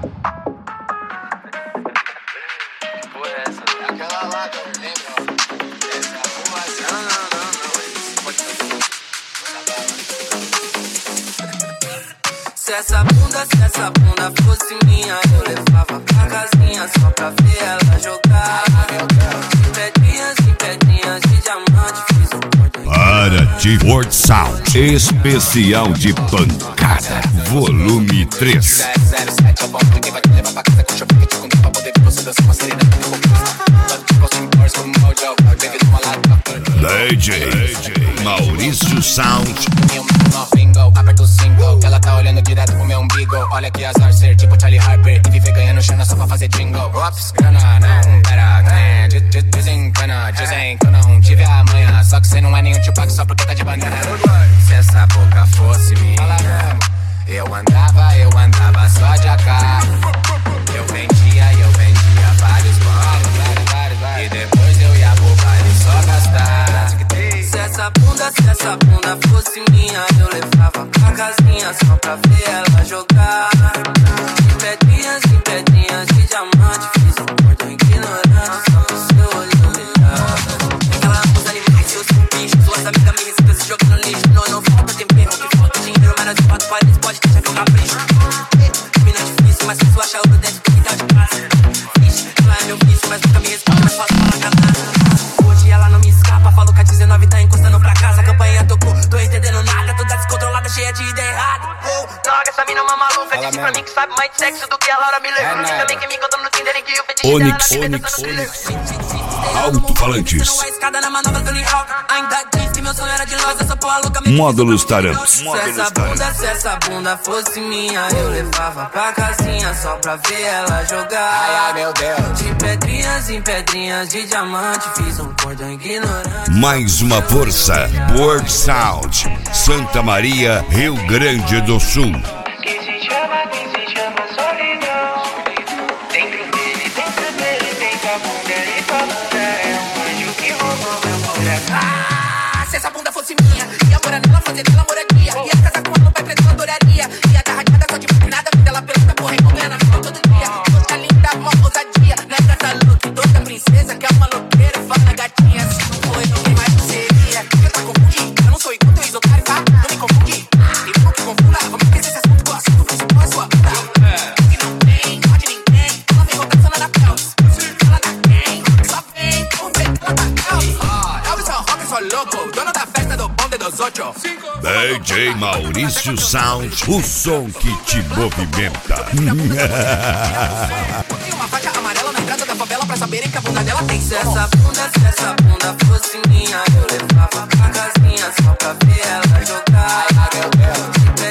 Aquela lá, lembra? Se essa bunda fosse minha, eu levava pra casinha só pra ver ela jogar. Em pedrinhas de diamante, fiz um ponto. Para World Sound, especial de pancada, volume 3. 007 é o ponto, ninguém vai te levar pra casa com chope que te contou pra poder ver você dançar com a serena do meu DJ Maurício Sound. Aperta o single, que ela tá olhando direto pro meu umbigo. Olha que azar ser tipo Charlie Harper e viver ganhando chana só pra fazer jingle. Ops, grana não, pera, desencana, dizem que eu não tive a manha. Só que cê não é nenhum Tupac só porque tá de banana. Se essa boca fosse minha, eu andava só de AK. Eu vendia vários bares. E depois eu ia pro baile só gastar. Se essa bunda fosse minha, eu levava pra casinha só pra ver ela jogar. Em pedrinhas de diamante, fiz um porto ignorante só pro seu olho brilhar. Aquela musa animais, seus bichos, suas amigas me recebem se jogando no lixo. Não falta tempero, que falta dinheiro, mas de quatro paredes pode deixar que eu capricho. Mina é difícil, mas se tu achar ouro dentro do quintal de casa. Ixi, ela é meu vício, mas nunca me responde, mas fala canada. Hoje ela não me escapa, falou que a 19 tá encostando pra casa. A campanha tocou, tô entendendo nada, toda descontrolada, cheia de ideia errada. Droga, essa mina é uma maluca, disse pra mim que sabe mais de sexo do que a Laura me levou. E também que me encontrou no Tinder e que o fetiche dela na vida dessa Alto-falantes. Módulos Taramps. Se essa bunda fosse minha, eu levava pra casinha só pra ver ela jogar. Ai, meu Deus. De pedrinhas de diamante, fiz um cordão ignorante. Mais uma força, World Sound, Santa Maria, Rio Grande do Sul. Que se chama solidão. Dentro dele tem tua bunda e tua bunda é um anjo que roubou meu coração. Ah, se essa bunda fosse minha, ia morar nela, fazer dela moradia. Ia casar com ela, no pai preto, eu adoraria. Ia dar radiada só de nada, vida ela pergunta, porra, envolvendo na mão todo dia. Toda linda, uma ousadia, não é pra essa look, toda princesa, que é uma louqueira, fala gatinha, se não foi, não tem mais que seria. Eu tá confundindo, eu não sou igual teu ex-otário, tá? Não me confunde, e vou que confunda, vamos esquecer esse assunto, gosto do Facebook, a sua bunda. Que não tem, pode ninguém, ela vem rotação na Pels. Ela dá quem, só vem, vamos ver, ela tá Pels. Elvis é rock, sou louco, dono da festa do bonde dos ocho. DJ Maurício Sound, o som que te movimenta. Tem uma faixa amarela na entrada da favela pra saberem que a bunda dela tem. Se essa bunda fosse minha, eu levava pra casinha só pra ver ela jogar.